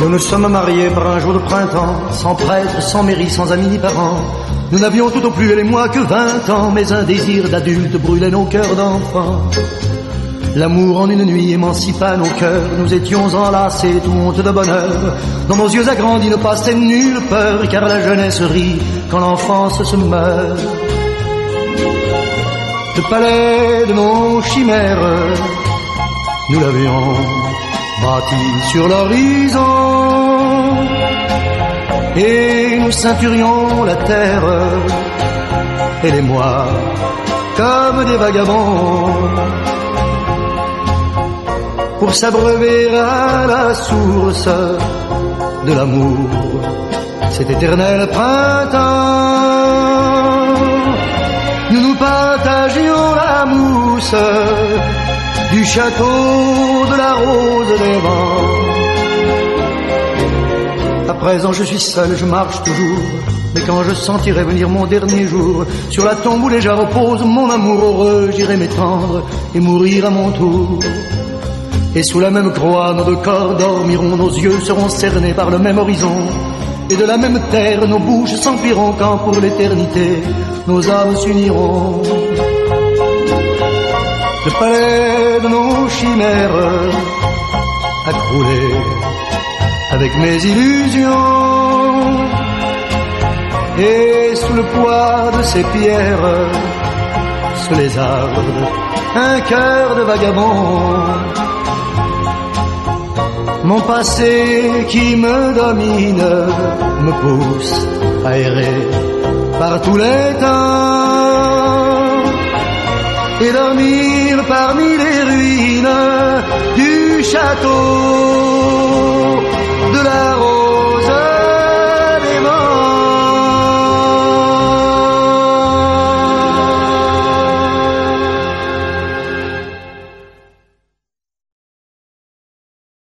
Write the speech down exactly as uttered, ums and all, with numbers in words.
Nous nous sommes mariés par un jour de printemps, sans prêtre, sans mairie, sans amis ni parents. Nous n'avions tout au plus, elle et moi, que vingt ans, mais un désir d'adulte brûlait nos cœurs d'enfants. L'amour en une nuit émancipa nos cœurs, nous étions enlacés, tout honte de bonheur. Dans nos yeux agrandis ne passait nulle peur, car la jeunesse rit quand l'enfance se meurt. Le palais de nos chimères, nous l'avions bâti sur l'horizon, et nous ceinturions la terre, elle et moi, comme des vagabonds, pour s'abreuver à la source de l'amour, cet éternel printemps. Nous nous partagions la mousse du château de la rose des vents. À présent je suis seul, je marche toujours, mais quand je sentirai venir mon dernier jour, sur la tombe où déjà repose mon amour heureux, j'irai m'étendre et mourir à mon tour. Et sous la même croix, nos deux corps dormiront, nos yeux seront cernés par le même horizon. Et de la même terre, nos bouches s'empliront quand pour l'éternité, nos âmes s'uniront. Le palais de nos chimères a croulé avec mes illusions. Et sous le poids de ces pierres, sous les arbres, un cœur de vagabond. Mon passé qui me domine me pousse à errer par tous les temps et dormir parmi les ruines du château